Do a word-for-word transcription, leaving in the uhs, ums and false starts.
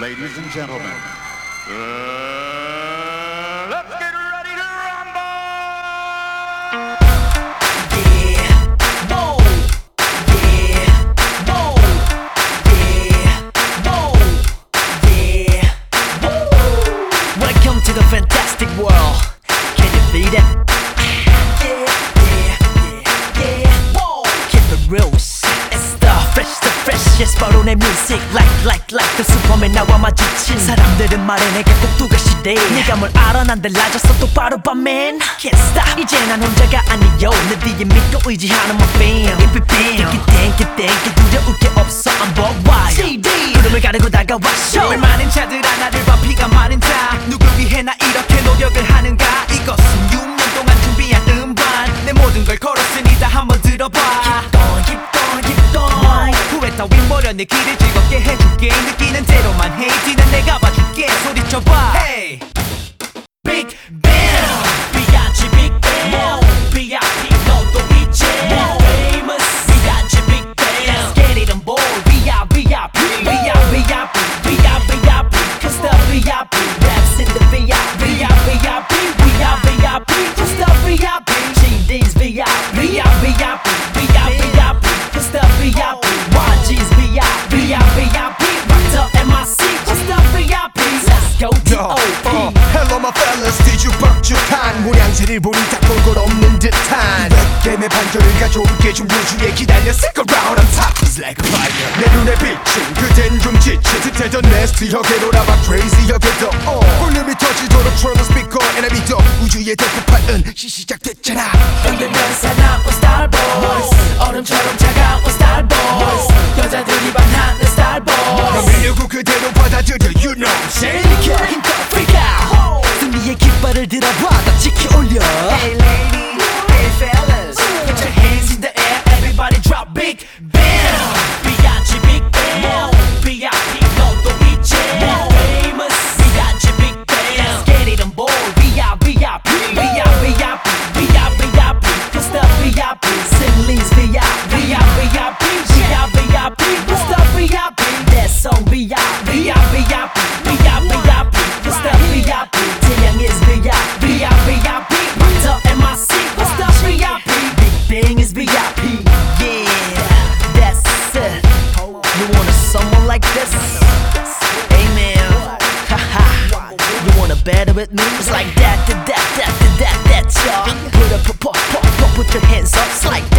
Ladies and gentlemen, uh, let's get ready to rumble! Yeah, whoa, yeah, whoa, yeah, whoa, yeah, whoa. Welcome to the fantastic world. Can you beat it? Yeah, yeah, yeah, yeah, whoa. Hit the rules. It's the fresh, the freshest 바로 내 music. Like, like, like the Superman 나와 마주친 사람들은 말해 내가 꼭 누가 시대. 네가 뭘 알아 난 달라졌어 똑바로 봐 man. Can't stop 이제 난 혼자가 아니요 내 뒤에 믿고 의지하는 my fam. If it bam 땡기 땡기 땡기 두려울 게 없어 I'm worldwide 씨디 구름을 가르고 다가와 show. 왜 많은 자들아 나를 봐 피가 마른 자 누구 위해 나 이렇게 노력을 하는가. 이것은 육 년 동안 준비한 음반 내 모든 걸 걸었으니 다 한번 들어봐. Keep going keep going keep going 후회 따윈 버려 내 길을 즐겁게 해줄게 느끼는 대로만 해 뒤는 내가 봐줄게 소리쳐봐 Hey Big Bang 비아치 Big Bang 비아피 너도 있지 Famous 비아치 Big Bang Let's get it on board 비아 비아피 비아 비아피 비아 비아피 Cause the 비아피 Raps in the 비아 비아 비아피 비아 비아피 Cause the 비아피 씨디's 비아 비아 비아피 비아 비아피 Cause the 비아피 와이지's 비아 비아 비아피 Rock the 엠 아이 씨 Cause the 비아피 Let's go 디 오 피 Hello my fellas 뒤죽박죽한 모양새를 보니 딱 볼 것 없는 듯한 웹게임의 판결을 가져올게 좀 우주에 기다려 Stick around I'm top is like a fire 내 눈에 비친 그댄 좀 지친 듯해 더 nasty하게 놀아봐 crazy하게 더 uh. 볼륨이 터지도록 트러블 스피커 and I 믿어 우주의 대폭발은 시작됐잖아 흔들면 사나운 star boys 얼음처럼 차가운 star boys 여자들이 반하는 star boys 넌 밀려고 그대로 받아들여 you know I'm saying 힘껏 freak out 승리의 깃발을 들어봐 다 지켜 올려 Hey lady, hey fellas Put your hands in the air Everybody drop big bang 비아치 big bang 비아피 너도 있지 Famous 비아치 big bang Let's get it on board 비아 비아피 비아 비아피 비아 비아피 Cause the 비아피 승리's 비아 비아 비아피 비아 비아피 Cause the 비아피 That song 비아 비아 비아피 비아 비아피 Cause the 비아피 태양 is 비아 비아 비아피 Rock the 엠 아이 씨 Cause the 비아피 Big Bang is 비아피 Yeah, that's it You want a someone like this? Amen Haha You wanna battle with me? It's like that, that, that, that, that, that, y'all Put up, put, put, put, put your hands up It's like